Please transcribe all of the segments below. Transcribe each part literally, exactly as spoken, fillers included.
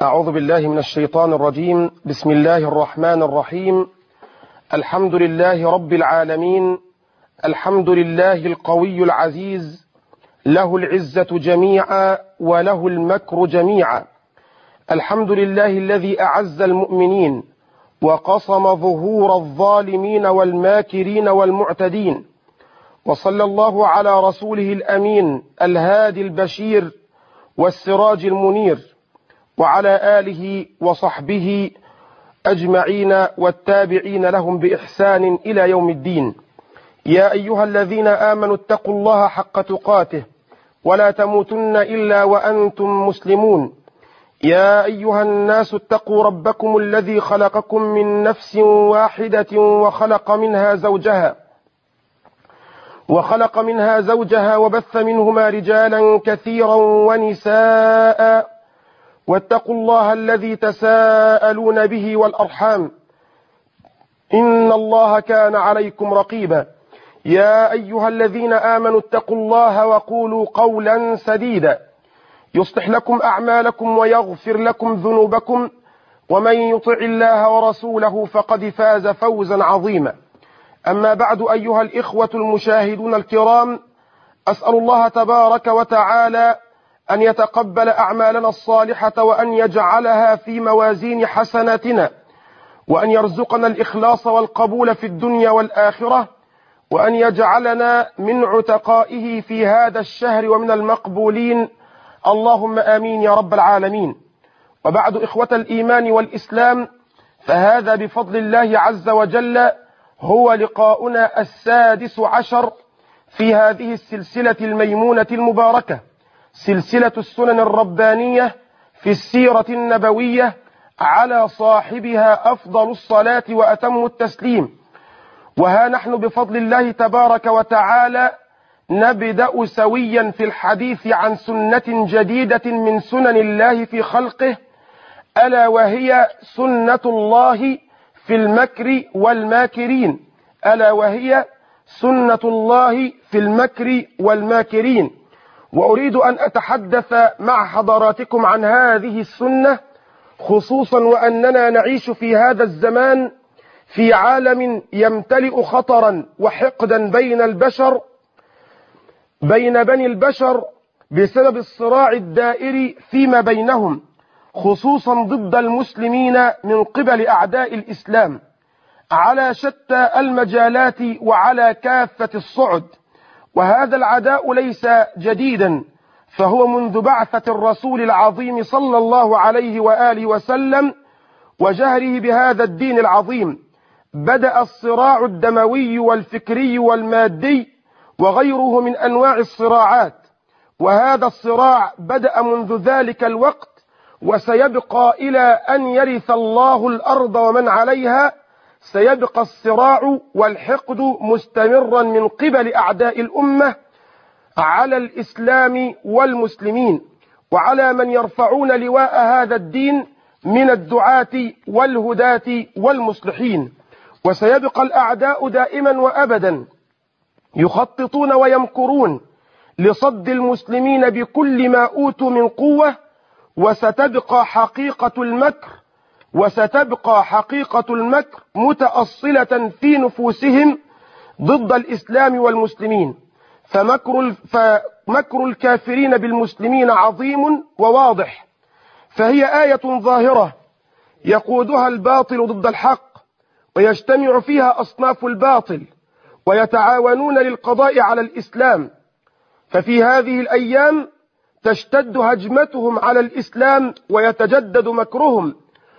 أعوذ بالله من الشيطان الرجيم. بسم الله الرحمن الرحيم. الحمد لله رب العالمين. الحمد لله القوي العزيز، له العزة جميعا وله المكر جميعا. الحمد لله الذي أعز المؤمنين وقصم ظهور الظالمين والماكرين والمعتدين، وصلى الله على رسوله الأمين الهادي البشير والسراج المنير، وعلى آله وصحبه أجمعين والتابعين لهم بإحسان إلى يوم الدين. يا أيها الذين آمنوا اتقوا الله حق تقاته ولا تموتن إلا وأنتم مسلمون. يا أيها الناس اتقوا ربكم الذي خلقكم من نفس واحدة وخلق منها زوجها وخلق منها زوجها وبث منهما رجالا كثيرا ونساء، واتقوا الله الذي تساءلون به والأرحام، إن الله كان عليكم رقيبا. يا أيها الذين آمنوا اتقوا الله وقولوا قولا سديدا يصلح لكم أعمالكم ويغفر لكم ذنوبكم، ومن يطع الله ورسوله فقد فاز فوزا عظيما. أما بعد، أيها الإخوة المشاهدون الكرام، أسأل الله تبارك وتعالى أن يتقبل أعمالنا الصالحة وأن يجعلها في موازين حسناتنا، وأن يرزقنا الإخلاص والقبول في الدنيا والآخرة، وأن يجعلنا من عتقائه في هذا الشهر ومن المقبولين، اللهم آمين يا رب العالمين. وبعد، إخوة الإيمان والإسلام، فهذا بفضل الله عز وجل هو لقاؤنا السادس عشر في هذه السلسلة الميمونة المباركة، سلسلة السنن الربانية في السيرة النبوية، على صاحبها أفضل الصلاة وأتم التسليم. وها نحن بفضل الله تبارك وتعالى نبدأ سويا في الحديث عن سنة جديدة من سنن الله في خلقه، ألا وهي سنة الله في المكر والماكرين ألا وهي سنة الله في المكر والماكرين. وأريد أن أتحدث مع حضراتكم عن هذه السنة، خصوصا وأننا نعيش في هذا الزمان في عالم يمتلئ خطرا وحقدا بين البشر بين بني البشر بسبب الصراع الدائري فيما بينهم، خصوصا ضد المسلمين من قبل أعداء الإسلام على شتى المجالات وعلى كافة الصعد. وهذا العداء ليس جديدا، فهو منذ بعثة الرسول العظيم صلى الله عليه وآله وسلم وجهره بهذا الدين العظيم بدأ الصراع الدموي والفكري والمادي وغيره من أنواع الصراعات. وهذا الصراع بدأ منذ ذلك الوقت وسيبقى إلى أن يرث الله الأرض ومن عليها. سيبقى الصراع والحقد مستمرا من قبل أعداء الأمة على الإسلام والمسلمين وعلى من يرفعون لواء هذا الدين من الدعاة والهداة والمصلحين. وسيبقى الأعداء دائما وأبدا يخططون ويمكرون لصد المسلمين بكل ما أوتوا من قوة، وستبقى حقيقة المكر وستبقى حقيقة المكر متأصلة في نفوسهم ضد الإسلام والمسلمين. فمكر, فمكر الكافرين بالمسلمين عظيم وواضح، فهي آية ظاهرة يقودها الباطل ضد الحق، ويجتمع فيها أصناف الباطل ويتعاونون للقضاء على الإسلام. ففي هذه الأيام تشتد هجمتهم على الإسلام ويتجدد مكرهم،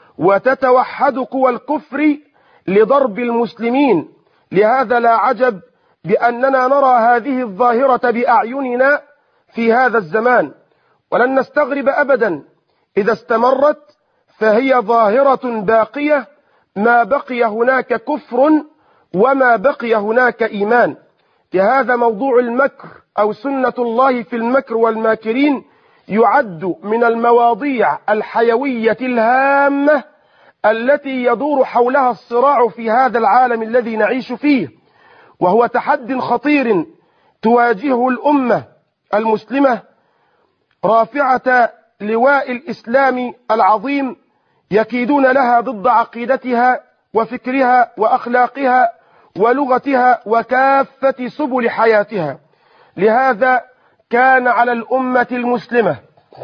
وتتوحد قوى الكفر لضرب المسلمين. لهذا لا عجب بأننا نرى هذه الظاهرة بأعيننا في هذا الزمان، ولن نستغرب أبدا إذا استمرت، فهي ظاهرة باقية ما بقي هناك كفر وما بقي هناك إيمان. لهذا موضوع المكر أو سنة الله في المكر والماكرين يعد من المواضيع الحيوية الهامة التي يدور حولها الصراع في هذا العالم الذي نعيش فيه، وهو تحد خطير تواجهه الأمة المسلمة رافعة لواء الإسلام العظيم يكيدون لها ضد عقيدتها وفكرها وأخلاقها ولغتها وكافة سبل حياتها. لهذا كان على الأمة المسلمة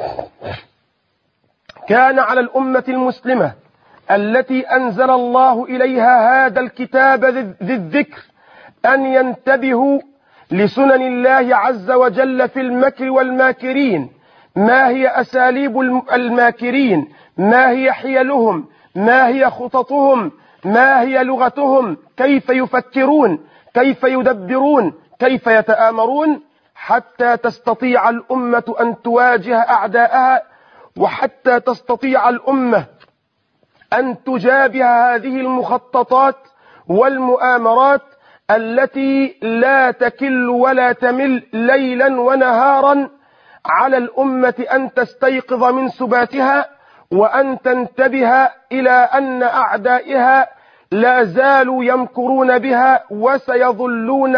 كان على الأمة المسلمة التي أنزل الله إليها هذا الكتاب ذي الذكر أن ينتبهوا لسنن الله عز وجل في المكر والماكرين. ما هي أساليب الماكرين؟ ما هي حيلهم؟ ما هي خططهم؟ ما هي لغتهم؟ كيف يفكرون؟ كيف يدبرون؟ كيف يتآمرون؟ حتى تستطيع الأمة أن تواجه أعداءها، وحتى تستطيع الأمة أن تجابه هذه المخططات والمؤامرات التي لا تكل ولا تمل ليلا ونهارا. على الأمة أن تستيقظ من سباتها وأن تنتبه إلى أن أعدائها لا زالوا يمكرون بها وسيظلون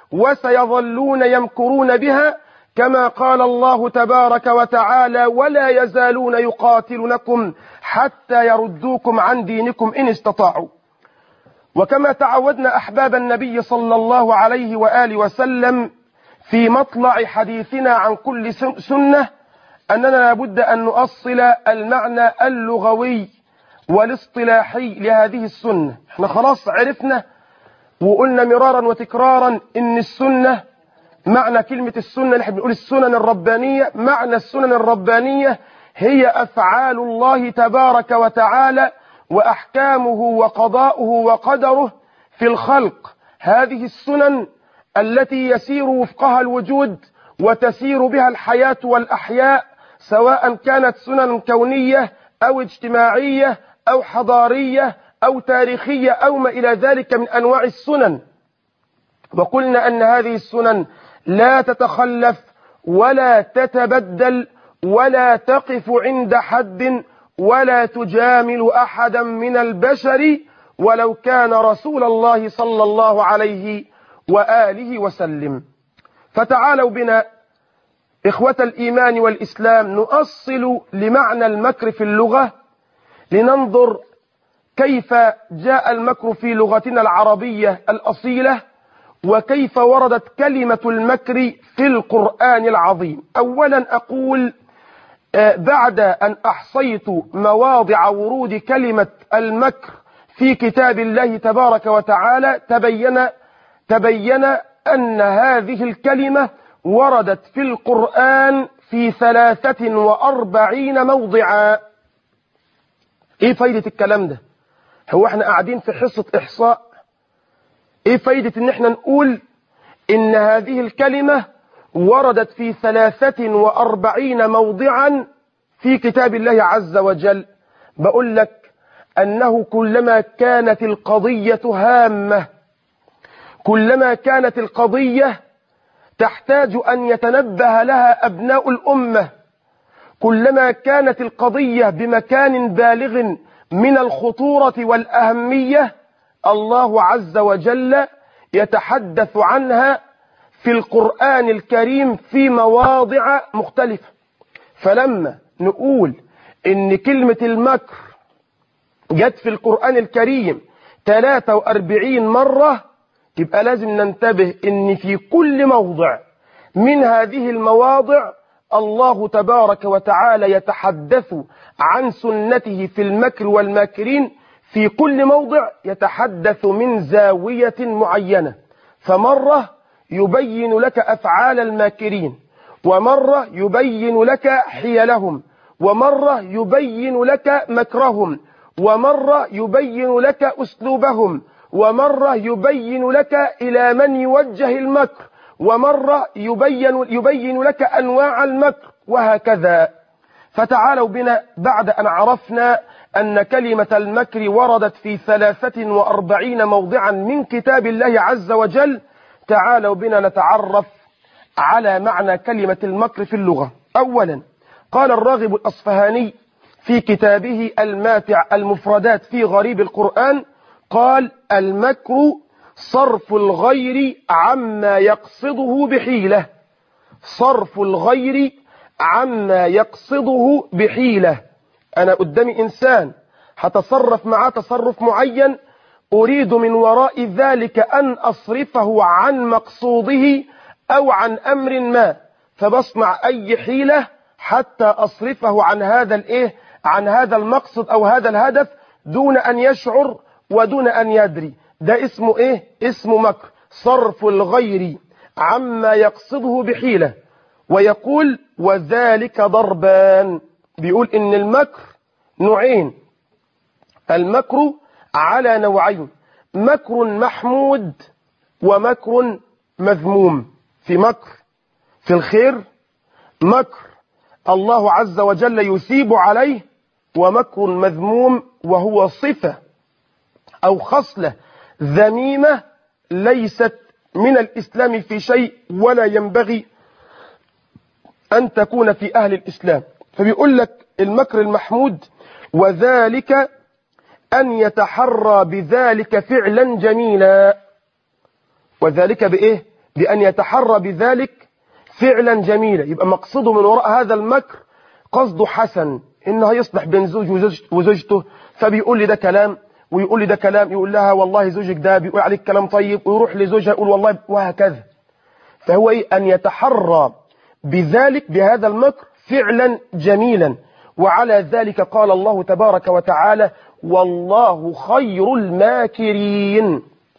وسيظلون يمكرون بها، كما قال الله تبارك وتعالى: ولا يزالون يقاتلونكم حتى يردوكم عن دينكم إن استطاعوا. وكما تعودنا أحباب النبي صلى الله عليه وآله وسلم في مطلع حديثنا عن كل سنة أننا لابد أن نؤصل المعنى اللغوي والاصطلاحي لهذه السنة. احنا خلاص عرفنا وقلنا مرارا وتكرارا إن السنة، معنى كلمة السنة نحن بنقول السنن الربانية، معنى السنن الربانية هي أفعال الله تبارك وتعالى وأحكامه وقضاؤه وقدره في الخلق. هذه السنن التي يسير وفقها الوجود وتسير بها الحياة والأحياء، سواء كانت سنن كونية أو اجتماعية أو حضارية أو تاريخية أو ما إلى ذلك من أنواع السنن. وقلنا أن هذه السنن لا تتخلف ولا تتبدل ولا تقف عند حد ولا تجامل أحدا من البشر ولو كان رسول الله صلى الله عليه وآله وسلم. فتعالوا بنا إخوة الإيمان والإسلام نؤصل لمعنى المكر في اللغة، لننظر كيف جاء المكر في لغتنا العربية الأصيلة، وكيف وردت كلمة المكر في القرآن العظيم. أولا أقول بعد أن أحصيت مواضع ورود كلمة المكر في كتاب الله تبارك وتعالى، تبين تبين أن هذه الكلمة وردت في القرآن في ثلاثة وأربعين موضعا. إيه فايدة الكلام ده؟ هو احنا قاعدين في حصة إحصاء؟ إيه فايدة إن احنا نقول إن هذه الكلمة وردت في ثلاثة وأربعين موضعا في كتاب الله عز وجل؟ بقول لك أنه كلما كانت القضية هامة، كلما كانت القضية تحتاج أن يتنبه لها أبناء الأمة، كلما كانت القضية بمكان بالغ من الخطورة والأهمية، الله عز وجل يتحدث عنها في القرآن الكريم في مواضع مختلفة. فلما نقول إن كلمة المكر جت في القرآن الكريم ثلاثة وأربعين مرة، يبقى لازم ننتبه إن في كل موضع من هذه المواضع الله تبارك وتعالى يتحدث عن سنته في المكر والماكرين. في كل موضع يتحدث من زاوية معينة، فمرة يبين لك أفعال الماكرين، ومرة يبين لك حيلهم، ومرة يبين لك مكرهم، ومرة يبين لك أسلوبهم، ومرة يبين لك إلى من يوجه المكر، ومرة يبين, يبين لك أنواع المكر، وهكذا. فتعالوا بنا بعد أن عرفنا أن كلمة المكر وردت في ثلاثة وأربعين موضعا من كتاب الله عز وجل، تعالوا بنا نتعرف على معنى كلمة المكر في اللغة. أولا قال الراغب الأصفهاني في كتابه الماتع المفردات في غريب القرآن، قال: المكر صرف الغير عما يقصده بحيلة، صرف الغير عما يقصده بحيلة. أنا قدامي إنسان هتصرف معاه تصرف معين، أريد من وراء ذلك أن أصرفه عن مقصوده أو عن أمر ما، فبصنع أي حيلة حتى أصرفه عن هذا الإيه عن هذا المقصد أو هذا الهدف دون أن يشعر ودون أن يدري. ده اسمه إيه؟ اسمه مكر، صرف الغير عما يقصده بحيلة. ويقول وذلك ضربان، بيقول إن المكر نوعين، المكر على نوعين، مكر محمود ومكر مذموم. في مكر في الخير، مكر الله عز وجل يثيب عليه، ومكر مذموم وهو صفة أو خصلة ذميمة ليست من الإسلام في شيء ولا ينبغي أن تكون في أهل الإسلام. فبيقول لك المكر المحمود وذلك أن يتحرى بذلك فعلا جميلا. وذلك بإيه؟ بأن يتحرى بذلك فعلا جميلا. يبقى مقصده من وراء هذا المكر قصده حسن، إنه يصلح بين زوج وزوجته، فبيقول لي ده كلام ويقول لي ده كلام، يقول لها والله زوجك ده بيقول عليك كلام طيب، ويروح لزوجها يقول والله، وهكذا. فهو إيه؟ أن يتحرى بذلك بهذا المكر فعلا جميلا. وعلى ذلك قال الله تبارك وتعالى والله خير الماكرين.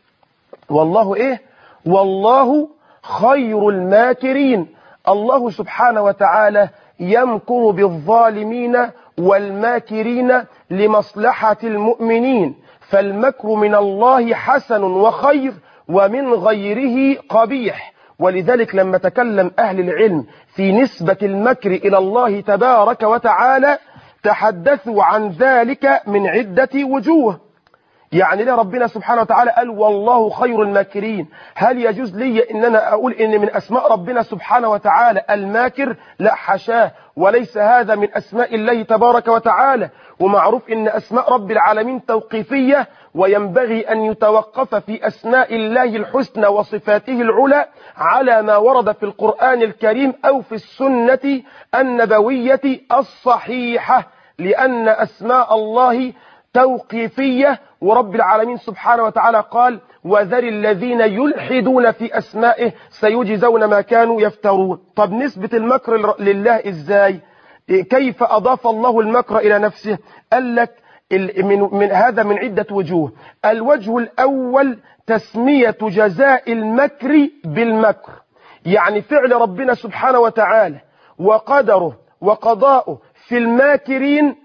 والله إيه؟ والله خير الماكرين. الله سبحانه وتعالى يمكر بالظالمين والماكرين لمصلحة المؤمنين، فالمكر من الله حسن وخير ومن غيره قبيح. ولذلك لما تكلم أهل العلم في نسبة المكر إلى الله تبارك وتعالى تحدثوا عن ذلك من عدة وجوه. يعني ليه ربنا سبحانه وتعالى قال والله خير الماكرين؟ هل يجوز لي ان انا اقول ان من اسماء ربنا سبحانه وتعالى الماكر؟ لا حشاه، وليس هذا من اسماء الله تبارك وتعالى. ومعروف ان اسماء رب العالمين توقيفية، وينبغي ان يتوقف في اسماء الله الحسنى وصفاته العلى على ما ورد في القرآن الكريم او في السنة النبوية الصحيحة، لان اسماء الله توقيفية. ورب العالمين سبحانه وتعالى قال وذر الذين يلحدون في أسمائه سيجزون ما كانوا يفترون. طب نسبة المكر لله إزاي؟ كيف أضاف الله المكر إلى نفسه؟ قال لك من, من هذا من عدة وجوه. الوجه الأول تسمية جزاء المكر بالمكر، يعني فعل ربنا سبحانه وتعالى وقدره وقضاؤه في الماكرين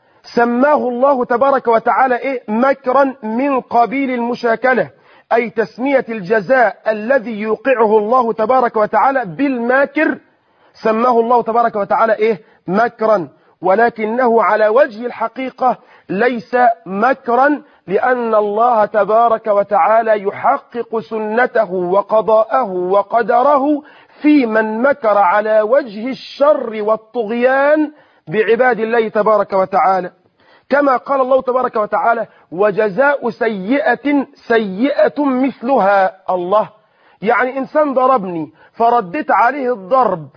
سماه الله تبارك وتعالى إيه؟ مكرا من قبيل المشاكلة، أي تسمية الجزاء الذي يوقعه الله تبارك وتعالى بالماكر سماه الله تبارك وتعالى إيه؟ مكرا. ولكنه على وجه الحقيقة ليس مكرا، لأن الله تبارك وتعالى يحقق سنته وقضاءه وقدره في من مكر على وجه الشر والطغيان بعباد الله تبارك وتعالى، كما قال الله تبارك وتعالى وجزاء سيئة سيئة مثلها. الله، يعني إنسان ضربني فردت عليه الضرب،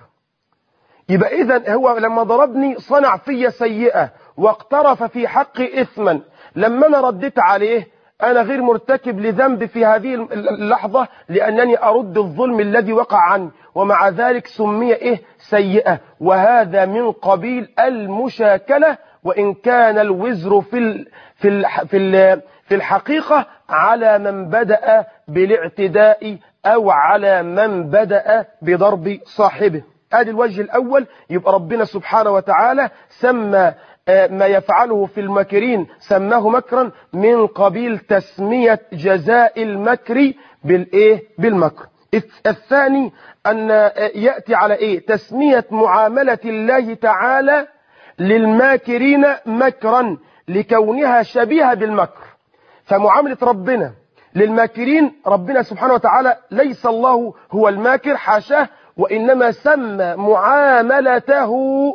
يبقى إذن هو لما ضربني صنع في سيئة واقترف في حقي إثما، لما أنا ردت عليه أنا غير مرتكب لذنب في هذه اللحظة لأنني أرد الظلم الذي وقع عني، ومع ذلك سمي إيه؟ سيئة. وهذا من قبيل المشاكلة، وإن كان الوزر في ال في ال في ال في الحقيقة على من بدأ بالاعتداء أو على من بدأ بضرب صاحبه. هذا الوجه الأول. يبقى ربنا سبحانه وتعالى سمى ما يفعله في المكرين سماه مكرا من قبيل تسمية جزاء المكر بالإيه؟ بالمكر. الثاني أن يأتي على إيه؟ تسمية معاملة الله تعالى للماكرين مكرا لكونها شبيهة بالمكر. فمعاملة ربنا للماكرين، ربنا سبحانه وتعالى ليس الله هو الماكر، حاشاه، وإنما سمى معاملته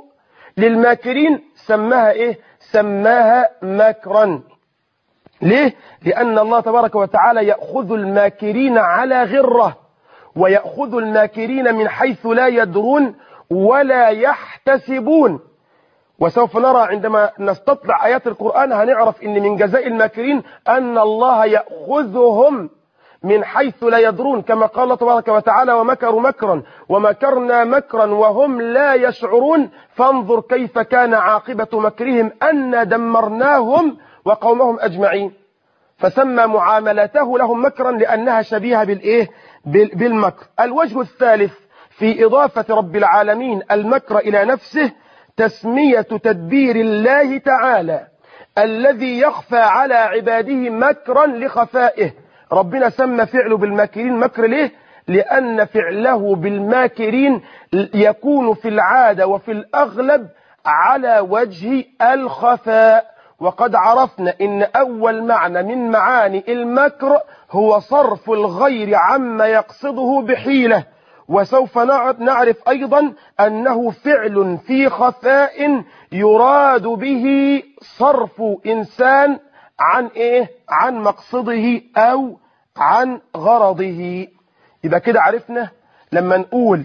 للماكرين سماها إيه؟ سماها مكرا. ليه؟ لأن الله تبارك وتعالى يأخذ الماكرين على غرة، ويأخذ الماكرين من حيث لا يدرون، ولا يحتسبون. وسوف نرى عندما نستطلع آيات القرآن هنعرف إن من جزاء الماكرين أن الله يأخذهم من حيث لا يدرون، كما قال الله تبارك وتعالى ومكروا مكرا ومكرنا مكرا وهم لا يشعرون فانظر كيف كان عاقبة مكرهم أنا دمرناهم وقومهم أجمعين. فسمى معاملته لهم مكرا لأنها شبيهة بالإيه؟ بالمكر. الوجه الثالث في إضافة رب العالمين المكر إلى نفسه تسمية تدبير الله تعالى الذي يخفى على عباده مكرا لخفائه. ربنا سمى فعله بالماكرين مكر ليه؟ لأن فعله بالماكرين يكون في العادة وفي الأغلب على وجه الخفاء. وقد عرفنا إن أول معنى من معاني المكر هو صرف الغير عما يقصده بحيلة، وسوف نعرف أيضا أنه فعل في خفاء يراد به صرف إنسان عن إيه؟ عن مقصده أو عن غرضه. يبقى كده عرفنا لما نقول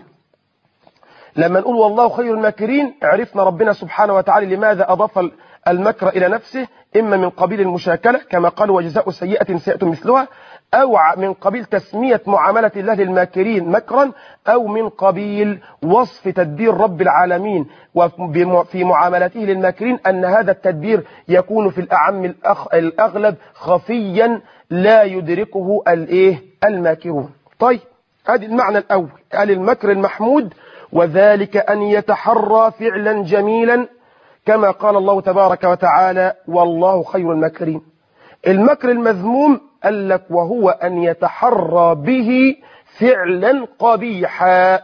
لما نقول والله خير الماكرين عرفنا ربنا سبحانه وتعالى لماذا أضاف المكر إلى نفسه، إما من قبيل المشاكلة كما قال وجزاء سيئة سيئة مثلها، أو من قبيل تسمية معاملة الله للماكرين مكرا، أو من قبيل وصف تدبير رب العالمين وفي معاملته للماكرين أن هذا التدبير يكون في الأعم الأغلب خفيا لا يدركه الإيه؟ الماكرون. طيب هذا المعنى الأول قال المكر المحمود وذلك أن يتحرى فعلا جميلا كما قال الله تبارك وتعالى والله خير الماكرين. المكر المذموم قال لك وهو أن يتحرى به فعلا قبيحا،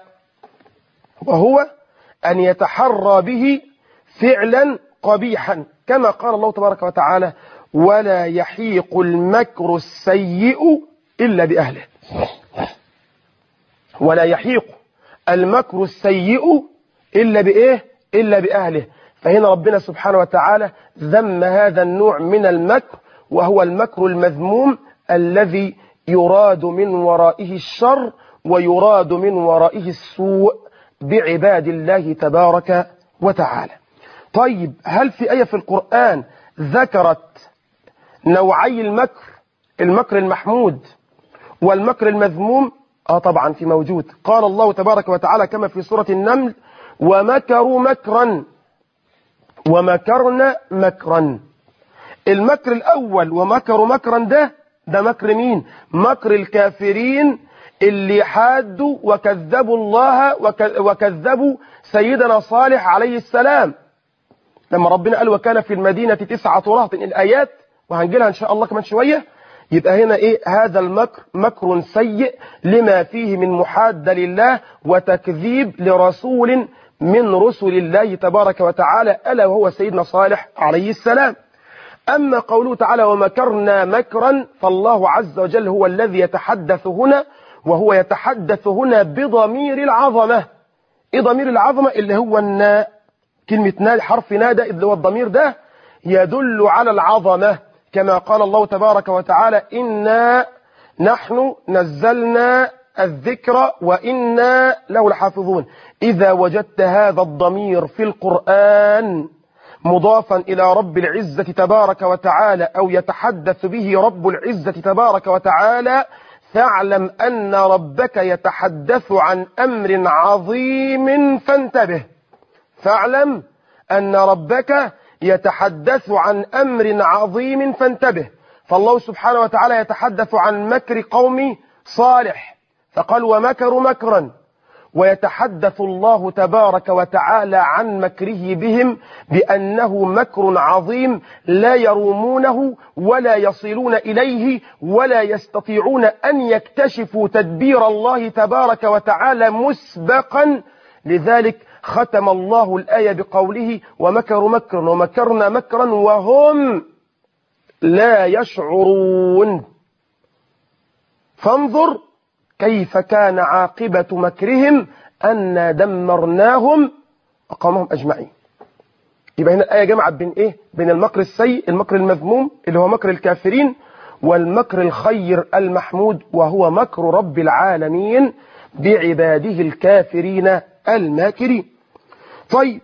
وهو أن يتحرى به فعلا قبيحا كما قال الله تبارك وتعالى ولا يحيق المكر السيء إلا بأهله. ولا يحيق المكر السيء إلا بإيه؟ إلا بأهله. فهنا ربنا سبحانه وتعالى ذم هذا النوع من المكر وهو المكر المذموم الذي يراد من ورائه الشر ويراد من ورائه السوء بعباد الله تبارك وتعالى. طيب هل في آية في القرآن ذكرت نوعي المكر، المكر المحمود والمكر المذموم؟ آه طبعا في موجود. قال الله تبارك وتعالى كما في سورة النمل ومكروا مكرا ومكرنا مكرا. المكر الأول ومكروا مكرا ده ده مكر مين؟ مكر الكافرين اللي حادوا وكذبوا الله وكذبوا سيدنا صالح عليه السلام لما ربنا قال وكان في المدينة تسعة رهط الآيات وهنجيلها إن شاء الله كمان شوية. يبقى هنا إيه؟ هذا المكر مكر سيء لما فيه من محادة لله وتكذيب لرسول من رسل الله تبارك وتعالى ألا وهو سيدنا صالح عليه السلام. أما قوله تعالى ومكرنا مكرا فالله عز وجل هو الذي يتحدث هنا، وهو يتحدث هنا بضمير العظمة. إيه ضمير العظمة؟ اللي هو الناء، كلمة ناء حرف نادى اللي هو الضمير ده يدل على العظمة كما قال الله تبارك وتعالى إنا نحن نزلنا الذكر وإنا له لحافظون. إذا وجدت هذا الضمير في القرآن مضافا إلى رب العزة تبارك وتعالى أو يتحدث به رب العزة تبارك وتعالى فاعلم أن ربك يتحدث عن أمر عظيم فانتبه. فاعلم أن ربك يتحدث عن أمر عظيم فانتبه. فالله سبحانه وتعالى يتحدث عن مكر قوم صالح فقال ومكروا مكرا، ويتحدث الله تبارك وتعالى عن مكره بهم بأنه مكر عظيم لا يرومونه ولا يصلون إليه ولا يستطيعون أن يكتشفوا تدبير الله تبارك وتعالى مسبقا. لذلك ختم الله الآية بقوله ومكروا مكرا ومكرنا مكرا وهم لا يشعرون. فانظر كيف كان عاقبة مكرهم أنا دمرناهم وقومهم أجمعين. يبقى هنا الآية جمعت بين إيه؟ بين المكر السيء المكر المذموم اللي هو مكر الكافرين والمكر الخير المحمود وهو مكر رب العالمين بعباده الكافرين الماكرين. طيب،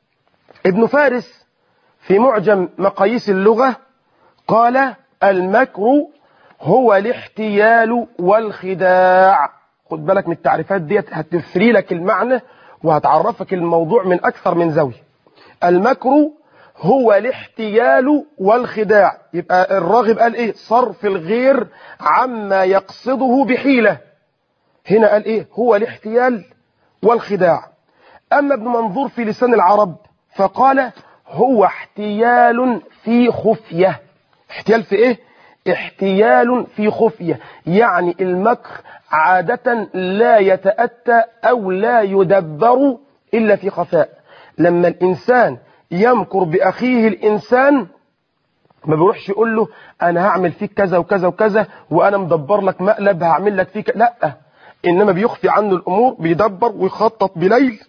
ابن فارس في معجم مقاييس اللغة قال المكر هو الاحتيال والخداع. خد بالك من التعريفات ديت، هتفري لك المعنى وهتعرفك الموضوع من أكثر من زاوية. المكر هو الاحتيال والخداع. يبقى الراغب قال ايه؟ صرف الغير عما يقصده بحيلة. هنا قال ايه؟ هو الاحتيال والخداع. أما ابن منظور في لسان العرب فقال هو احتيال في خفية. احتيال في ايه؟ احتيال في خفية، يعني المكر عادة لا يتأتى أو لا يدبر إلا في خفاء. لما الإنسان يمكر بأخيه الإنسان ما بيروحش يقول له أنا هعمل فيك كذا وكذا وكذا وأنا مدبر لك مقلب هعمل لك فيك، لا، إنما بيخفي عنه الأمور، بيدبر ويخطط بليل،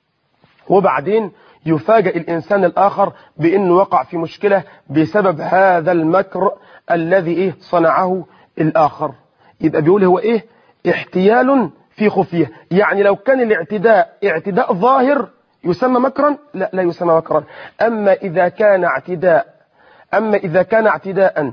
وبعدين يفاجئ الإنسان الآخر بأنه وقع في مشكلة بسبب هذا المكر الذي إيه صنعه الآخر. يبقى بيقول هو إيه؟ احتيال في خفية. يعني لو كان الاعتداء اعتداء ظاهر يسمى مكرا؟ لا، لا يسمى مكرا. أما إذا كان اعتداء أما إذا كان اعتداء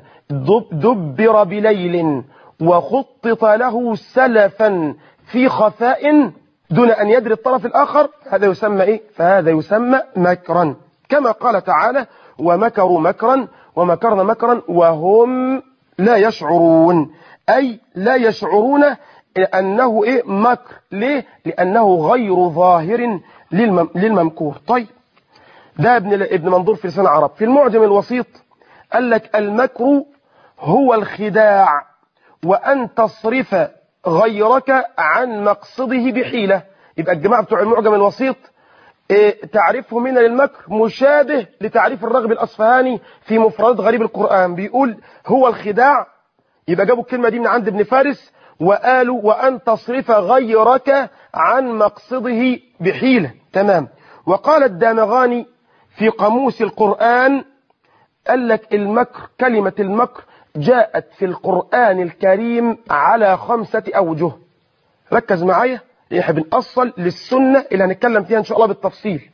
دبر بليل وخطط له سلفا في خفاء دون أن يدري الطرف الآخر، هذا يسمى إيه؟ فهذا يسمى مكرا، كما قال تعالى ومكروا مكرا ومكرنا مكرا وهم لا يشعرون، أي لا يشعرون أنه إيه؟ مكر. ليه؟ لأنه غير ظاهر للممكور. طيب، ده ابن ابن منظور في لسان العرب. في المعجم الوسيط قال لك المكر هو الخداع وأن تصرف غيرك عن مقصده بحيلة. يبقى الجماعة بتوع المعجم الوسيط إيه تعريفهم هنا للمكر مشابه لتعريف الراغب الأصفهاني في مفردات غريب القرآن. بيقول هو الخداع، يبقى جابوا الكلمة دي من عند ابن فارس وقالوا وأن تصرف غيرك عن مقصده بحيلة. تمام. وقال الدامغاني في قاموس القرآن قال لك المكر، كلمة المكر جاءت في القرآن الكريم على خمسة أوجه. ركز معايا، احنا بنأصل للسنة اللي هنتكلم فيها إن شاء الله بالتفصيل.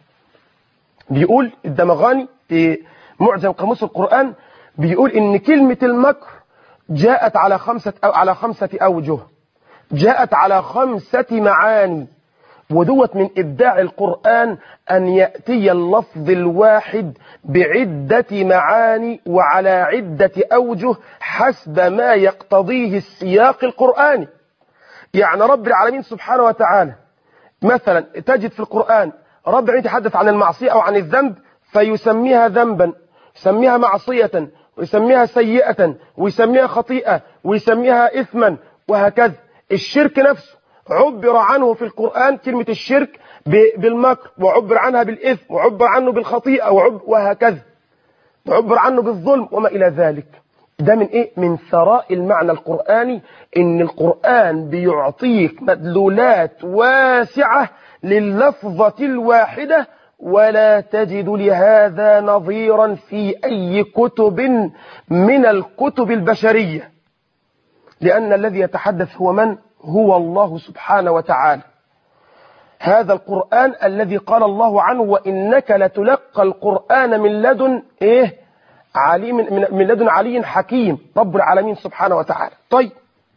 بيقول الدمغاني في معجم قاموس القرآن بيقول إن كلمة المكر جاءت على خمسة أو على خمسة أوجه، جاءت على خمسة معاني. ودوت من إبداع القرآن أن يأتي اللفظ الواحد بعدة معاني وعلى عدة أوجه حسب ما يقتضيه السياق القرآني. يعني رب العالمين سبحانه وتعالى مثلا تجد في القرآن رب العالمين يتحدث عن المعصية أو عن الذنب فيسميها ذنبا، يسميها معصية، ويسميها سيئة، ويسميها خطيئة، ويسميها إثما، وهكذا. الشرك نفسه عبر عنه في القرآن كلمة الشرك بالمكر، وعبر عنها بالإثم، وعبر عنه بالخطيئة، وهكذا، وعبر عنه بالظلم وما إلى ذلك. ده من إيه؟ من ثراء المعنى القرآني، إن القرآن بيعطيك مدلولات واسعة لللفظة الواحدة، ولا تجد لهذا نظيرا في أي كتب من الكتب البشرية، لأن الذي يتحدث هو من؟ هو الله سبحانه وتعالى. هذا القرآن الذي قال الله عنه وإنك لتلقى القرآن من لدن إيه؟ علي من, من لدن علي حكيم، رب العالمين سبحانه وتعالى. طيب،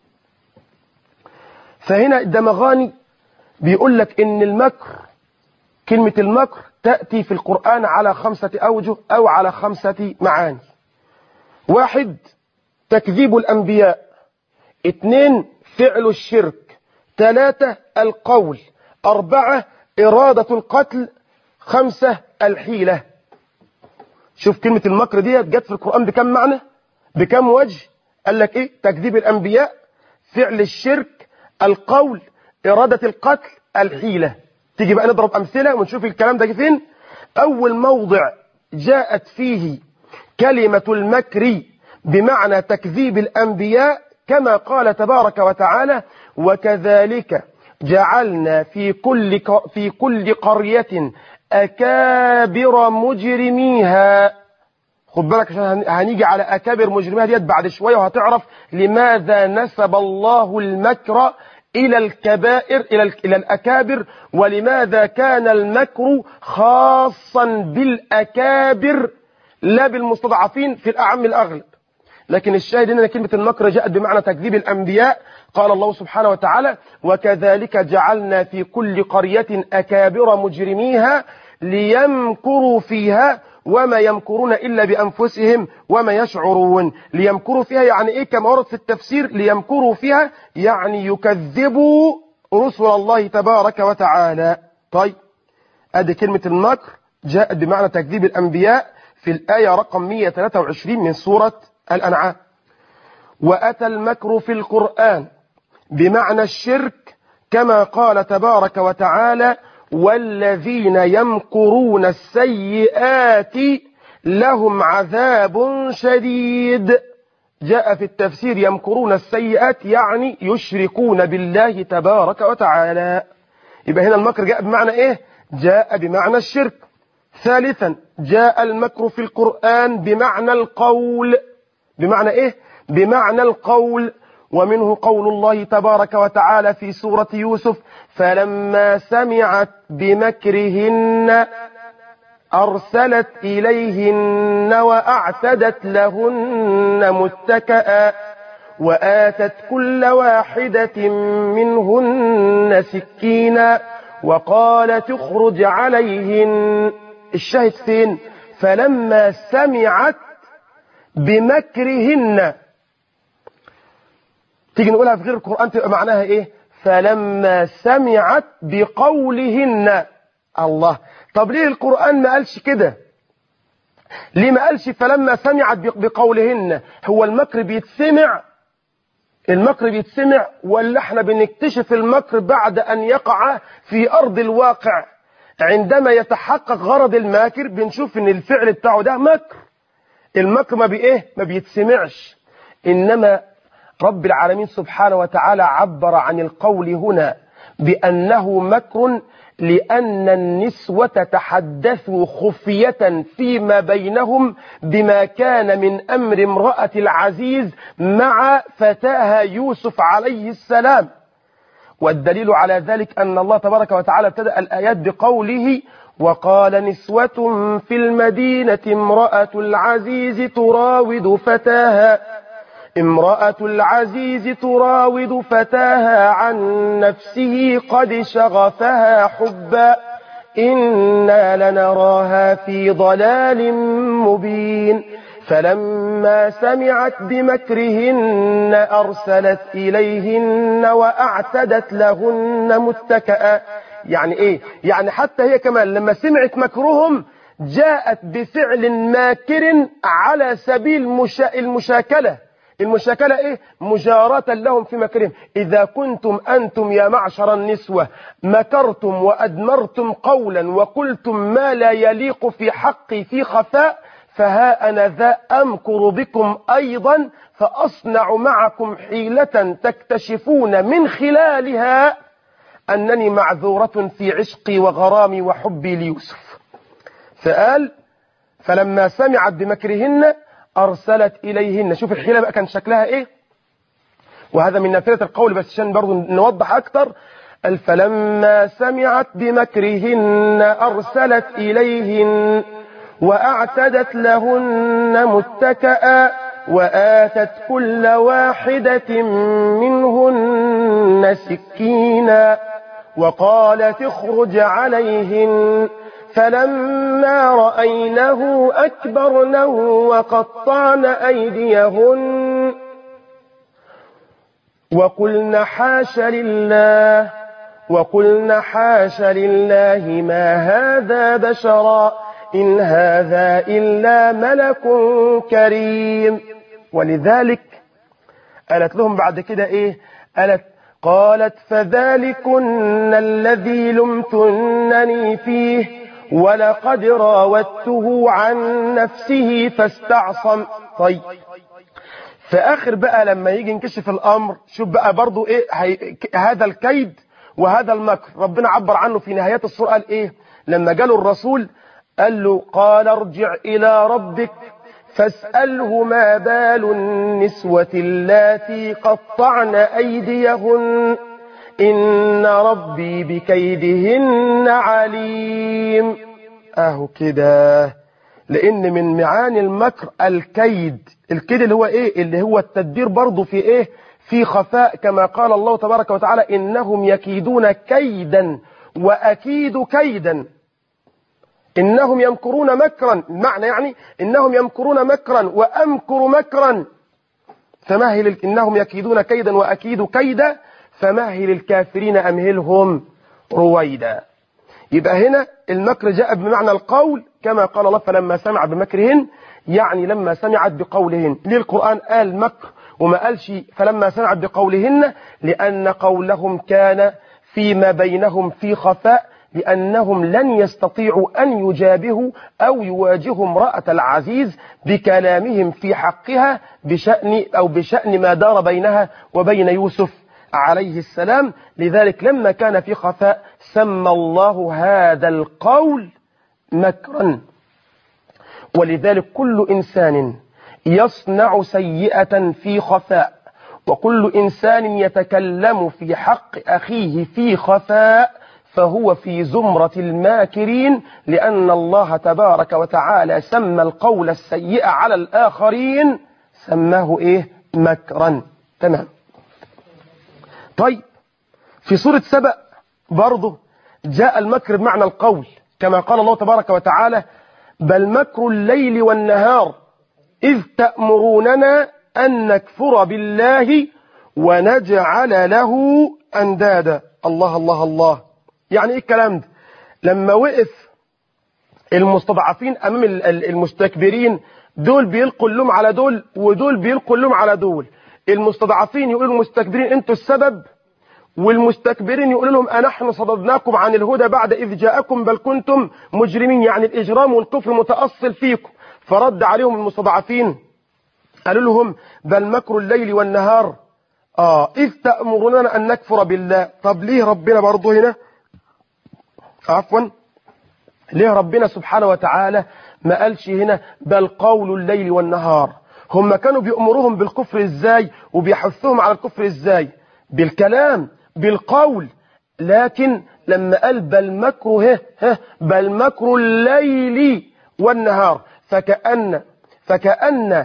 فهنا الدمغاني بيقول لك إن المكر، كلمة المكر تأتي في القرآن على خمسة أوجه أو على خمسة معاني. واحد، تكذيب الأنبياء. اثنين، فعل الشرك. ثلاثة، القول. أربعة، إرادة القتل. خمسة، الحيلة. شوف كلمة المكر دي جت في القرآن بكم معنى؟ بكم وجه؟ قال لك إيه؟ تكذيب الأنبياء، فعل الشرك، القول، إرادة القتل، الحيلة. تيجي بقى نضرب أمثلة ونشوف الكلام ده فين. أول موضع جاءت فيه كلمة المكر بمعنى تكذيب الأنبياء كما قال تبارك وتعالى وكذلك جعلنا في كل في كل قرية أكابر مجرميها. خد بالك عشان هنيجي على أكابر مجرميها ديت بعد شوية، وهتعرف لماذا نسب الله المكر إلى الكبائر إلى إلى الأكابر؟ ولماذا كان المكر خاصا بالأكابر لا بالمستضعفين في الأعم الأغلب؟ لكن الشاهد أن كلمة المكر جاءت بمعنى تكذيب الأنبياء. قال الله سبحانه وتعالى: وكذلك جعلنا في كل قرية أكابر مجرميها ليمكروا فيها وما يمكرون إلا بأنفسهم وما يشعرون. ليمكروا فيها يعني إيه؟ كما ورد في التفسير: ليمكروا فيها يعني يكذبوا رسل الله تبارك وتعالى. طيب، أدي كلمة المكر جاءت بمعنى تكذيب الأنبياء في الآية رقم مئة وثلاثة وعشرين من سورة الأنعام. وأتى المكر في القرآن بمعنى الشرك كما قال تبارك وتعالى: والذين يمكرون السيئات لهم عذاب شديد. جاء في التفسير: يمكرون السيئات يعني يشركون بالله تبارك وتعالى. يبقى هنا المكر جاء بمعنى ايه؟ جاء بمعنى الشرك. ثالثا، جاء المكر في القرآن بمعنى القول. بمعنى ايه؟ بمعنى القول. ومنه قول الله تبارك وتعالى في سورة يوسف: فلما سمعت بمكرهن أرسلت إليهن وأعتدت لهن متكئا وآتت كل واحدة منهن سكينا وقالت اخرج عليهن. الشاهد فين؟ فلما سمعت بمكرهن. تيجي نقولها في غير القرآن تبقى معناها ايه؟ فلما سمعت بقولهن. الله، طب ليه القرآن ما قالش كده؟ ليه ما قالش فلما سمعت بقولهن؟ هو المكر بيتسمع؟ المكر بيتسمع ولا احنا بنكتشف المكر بعد ان يقع في ارض الواقع؟ عندما يتحقق غرض الماكر بنشوف ان الفعل بتاعه ده مكر. المكر ما بإيه؟ ما بيتسمعش. انما رب العالمين سبحانه وتعالى عبر عن القول هنا بأنه مكر لأن النسوة تحدثوا خفية فيما بينهم بما كان من أمر امرأة العزيز مع فتاها يوسف عليه السلام. والدليل على ذلك أن الله تبارك وتعالى ابتدأ الآيات بقوله: وقال نسوة في المدينة امرأة العزيز تراود فتاها امرأة العزيز تراود فتاها عن نفسه قد شغفها حبا إنا لنراها في ضلال مبين. فلما سمعت بمكرهن أرسلت إليهن وأعتدت لهن متكئا. يعني إيه؟ يعني حتى هي كمان لما سمعت مكرهم جاءت بفعل ماكر على سبيل مشا... المشاكلة. المشاكلة ايه؟ مجاراة لهم في مكرهم. اذا كنتم انتم يا معشر النسوة مكرتم وادمرتم قولا وقلتم ما لا يليق في حقي في خفاء، فها انا ذا امكر بكم ايضا فاصنع معكم حيلة تكتشفون من خلالها انني معذورة في عشقي وغرامي وحبي ليوسف. فقال: فلما سمعت بمكرهن أرسلت إليهن. شوف الحيلة بقى كان شكلها إيه؟ وهذا من نافلة القول بس عشان برضو نوضح أكتر. فلما سمعت بمكرهن أرسلت إليهن وأعتدت لهن متكئا وآتت كل واحدة منهن سكينا وقالت اخرج عليهن. فلما رأينه أكبرنه وقطعن أيديهن وقلن حاش لله وقلن حاش لله ما هذا بشرا إن هذا إلا ملك كريم. ولذلك قالت لهم بعد كده إيه؟ قالت قالت فذلكن الذي لمتنني فيه ولقد راودته عن نفسه فاستعصم. طيب، في آخر بقى لما يجي ينكشف الأمر شوف بقى برضو إيه هي هذا الكيد وهذا المكر ربنا عبر عنه في نهايات السورة. قال إيه لما جاله الرسول؟ قال له: قال ارجع إلى ربك فاسأله ما بال النسوة اللاتي قطعن أيديهن إن ربي بكيدهن عليم. اهو كده، لان من معاني المكر الكيد. الكيد اللي هو ايه؟ اللي هو التدبير برضه في ايه؟ في خفاء، كما قال الله تبارك وتعالى إنهم يكيدون كيدا وأكيد كيدا. إنهم يمكرون مكرا، المعنى يعني إنهم يمكرون مكرا وأمكر مكرا فمهل. إنهم يكيدون كيدا وأكيد كيدا فمهل الكافرين أمهلهم رويدا. يبقى هنا المكر جاء بمعنى القول، كما قال الله فلما سمع بمكرهن، يعني لما سمعت بقولهن. ليه القرآن قال مكر وما قالش فلما سمعت بقولهن؟ لأن قولهم كان فيما بينهم في خفاء، لأنهم لن يستطيعوا أن يجابهوا أو يواجهوا امرأة العزيز بكلامهم في حقها بشأن أو بشأن ما دار بينها وبين يوسف عليه السلام. لذلك لما كان في خفاء سمى الله هذا القول مكرا. ولذلك كل إنسان يصنع سيئة في خفاء، وكل إنسان يتكلم في حق أخيه في خفاء، فهو في زمرة الماكرين، لأن الله تبارك وتعالى سمى القول السيء على الآخرين سماه إيه؟ مكرا. تمام. طيب، في سورة سبأ برضه جاء المكر بمعنى القول، كما قال الله تبارك وتعالى بل مكر الليل والنهار إذ تأمروننا أن نكفر بالله ونجعل له أندادا. الله الله الله. يعني إيه الكلام ده؟ لما وقف المستضعفين أمام المستكبرين، دول بيلقوا اللوم على دول ودول بيلقوا اللوم على دول. المستضعفين يقولوا المستكبرين أنتوا السبب، والمستكبرين يقولوا لهم أنحن صددناكم عن الهدى بعد إذ جاءكم بل كنتم مجرمين، يعني الإجرام والكفر متأصل فيكم. فرد عليهم المستضعفين قالوا لهم بل مكر الليل والنهار آه إذ تأمروننا أن نكفر بالله. طب ليه ربنا برضه هنا عفوا ليه ربنا سبحانه وتعالى ما قالش هنا بل قول الليل والنهار؟ هم كانوا بيأمروهم بالكفر ازاي وبيحثوهم على الكفر ازاي؟ بالكلام، بالقول. لكن لما قال بل مكر ها بل مكر الليل والنهار، فكأن فكأن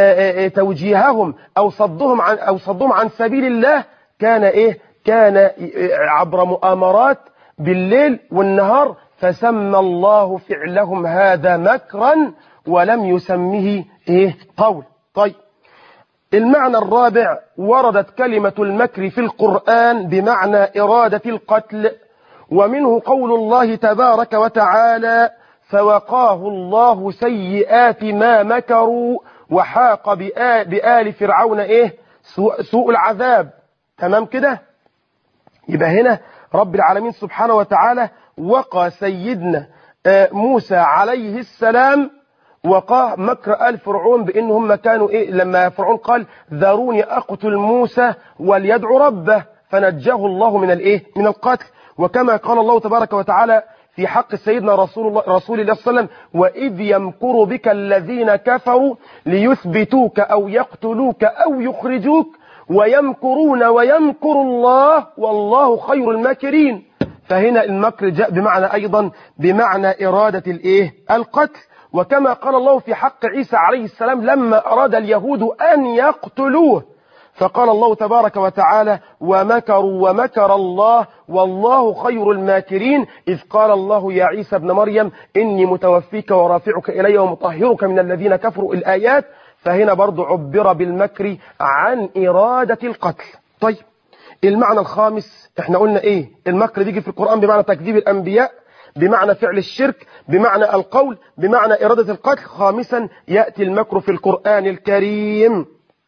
توجيههم او صدهم عن او صدهم عن سبيل الله كان ايه؟ كان عبر مؤامرات بالليل والنهار، فسمى الله فعلهم هذا مكرا ولم يسميه ايه؟ قول. طيب، المعنى الرابع وردت كلمة المكر في القرآن بمعنى إرادة القتل، ومنه قول الله تبارك وتعالى فوقاه الله سيئات ما مكروا وحاق بآل فرعون ايه؟ سوء, سوء العذاب. تمام كده؟ يبقى هنا رب العالمين سبحانه وتعالى وقى سيدنا موسى عليه السلام وقاه مكر آل فرعون بأنهم كانوا إيه؟ لما فرعون قال ذروني أقتل موسى وليدعو ربه فنجاه الله من الإيه؟ من القتل. وكما قال الله تبارك وتعالى في حق سيدنا رسول الله رسول الله صلى الله عليه وسلم وإذ يمكر بك الذين كفروا ليثبتوك أو يقتلوك أو يخرجوك ويمكرون ويمكر الله والله خير الماكرين. فهنا المكر جاء بمعنى أيضا بمعنى إرادة الإيه؟ القتل. وكما قال الله في حق عيسى عليه السلام لما أراد اليهود أن يقتلوه، فقال الله تبارك وتعالى ومكروا ومكر الله والله خير الماكرين إذ قال الله يا عيسى ابن مريم إني متوفيك ورافعك إلي ومطهرك من الذين كفروا الآيات. فهنا برضو عبر بالمكر عن إرادة القتل. طيب، المعنى الخامس احنا قلنا ايه؟ المكر بيجي في القرآن بمعنى تكذيب الأنبياء، بمعنى فعل الشرك، بمعنى القول، بمعنى إرادة القتل. خامسا يأتي المكر في القرآن الكريم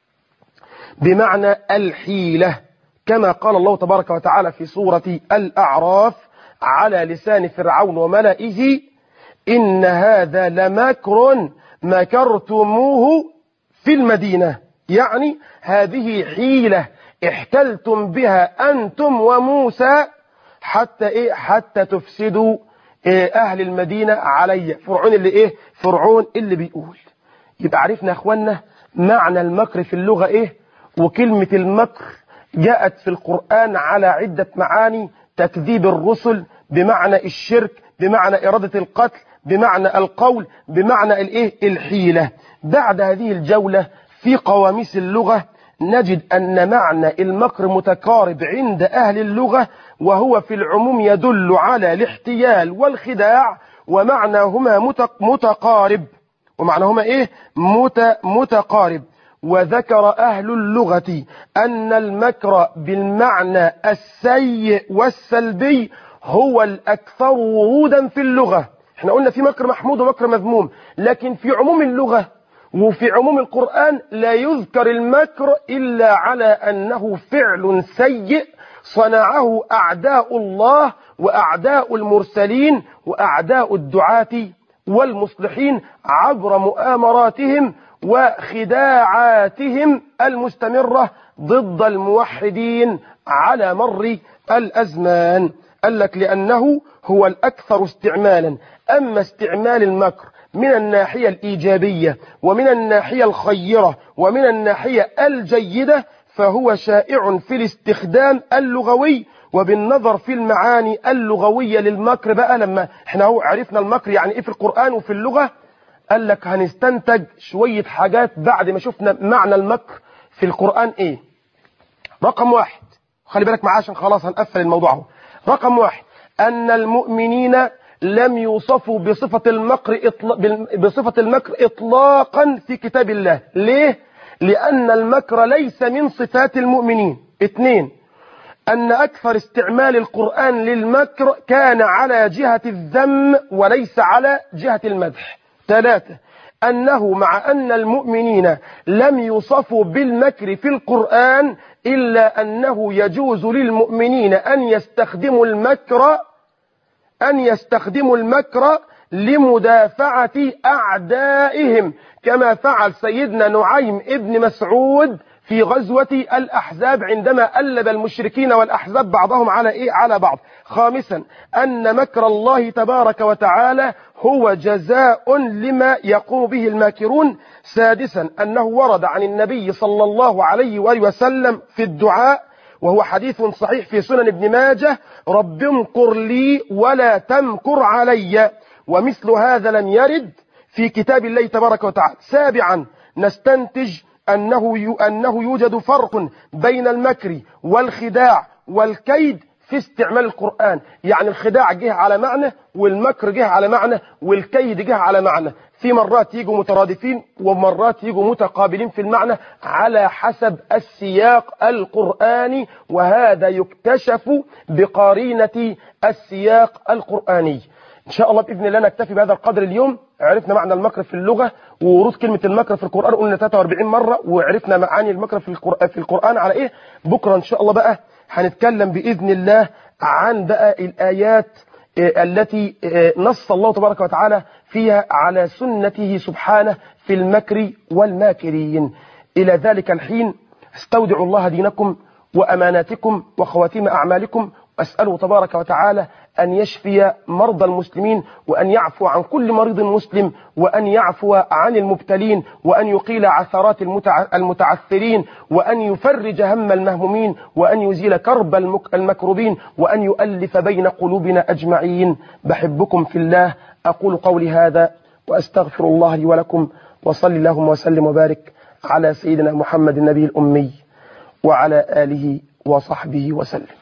بمعنى الحيلة، كما قال الله تبارك وتعالى في سورة الأعراف على لسان فرعون وملئه إن هذا لمكر مكرتموه في المدينة، يعني هذه حيلة احتلتم بها أنتم وموسى حتى إيه؟ حتى تفسدوا إيه أهل المدينة علي. فرعون اللي إيه؟ فرعون اللي بيقول. يبقى عرفنا يا أخوانا معنى المكر في اللغة إيه؟ وكلمة المكر جاءت في القرآن على عدة معاني: تكذيب الرسل، بمعنى الشرك، بمعنى إرادة القتل، بمعنى القول، بمعنى الايه الحيلة. بعد هذه الجولة في قواميس اللغة نجد أن معنى المكر متقارب عند أهل اللغة، وهو في العموم يدل على الاحتيال والخداع، ومعناهما متقارب ومعناهما إيه متقارب. وذكر أهل اللغة أن المكر بالمعنى السيء والسلبي هو الأكثر ورودا في اللغة. احنا قلنا في مكر محمود ومكر مذموم، لكن في عموم اللغة وفي عموم القرآن لا يذكر المكر إلا على أنه فعل سيء صنعه أعداء الله وأعداء المرسلين وأعداء الدعاة والمصلحين عبر مؤامراتهم وخداعاتهم المستمرة ضد الموحدين على مر الأزمان. قال لك لأنه هو الأكثر استعمالا. أما استعمال المكر من الناحية الإيجابية ومن الناحية الخيرة ومن الناحية الجيدة فهو شائع في الاستخدام اللغوي. وبالنظر في المعاني اللغوية للمكر بقى، لما احنا هو عرفنا المكر يعني ايه في القرآن وفي اللغة، قال لك هنستنتج شوية حاجات بعد ما شفنا معنى المكر في القرآن ايه. رقم واحد، خلي بالك معاه عشان خلاص هنقفل الموضوع اهو. رقم واحد، أن المؤمنين لم يوصفوا بصفة المكر إطلاق بصفة المكر إطلاقا في كتاب الله. ليه؟ لأن المكر ليس من صفات المؤمنين. اثنين، أن أكثر استعمال القرآن للمكر كان على جهة الذم وليس على جهة المدح. ثلاثة، أنه مع أن المؤمنين لم يوصفوا بالمكر في القرآن إلا أنه يجوز للمؤمنين أن يستخدموا المكر أن يستخدموا المكر لمدافعة أعدائهم، كما فعل سيدنا نعيم ابن مسعود في غزوة الأحزاب عندما ألب المشركين والأحزاب بعضهم على إيه؟ على بعض. خامسا، أن مكر الله تبارك وتعالى هو جزاء لما يقوم به الماكرون. سادسا، أنه ورد عن النبي صلى الله عليه وآله وسلم في الدعاء، وهو حديث صحيح في سنن ابن ماجه: رب امكر لي ولا تمكر علي. ومثل هذا لم يرد في كتاب الله تبارك وتعالى. سابعا، نستنتج أنه أنه يوجد فرق بين المكر والخداع والكيد في استعمال القرآن. يعني الخداع جه على معنى، والمكر جه على معنى، والكيد جه على معنى. في مرات يجوا مترادفين ومرات يجوا متقابلين في المعنى على حسب السياق القرآني، وهذا يكتشف بقرينة السياق القرآني. إن شاء الله بإذن الله نكتفي بهذا القدر اليوم. عرفنا معنى المكر في اللغة وورود كلمة المكر في القرآن قلنا ثلاثة وأربعين مرة، وعرفنا معاني المكر في القرآن, في القرآن على إيه. بكرة إن شاء الله بقى هنتكلم بإذن الله عن بقى الآيات التي نص الله تبارك وتعالى فيها على سنته سبحانه في المكر والماكرين. إلى ذلك الحين استودع الله دينكم وأماناتكم وخواتيم أعمالكم، أسأله تبارك وتعالى أن يشفي مرضى المسلمين، وأن يعفو عن كل مريض مسلم، وأن يعفو عن المبتلين، وأن يقيل عثرات المتعثرين، وأن يفرج هم المهمومين، وأن يزيل كرب المكروبين، وأن يؤلف بين قلوبنا أجمعين. بحبكم في الله. أقول قولي هذا وأستغفر الله لي ولكم، وصلي اللهم وسلم وبارك على سيدنا محمد النبي الأمي وعلى آله وصحبه وسلم.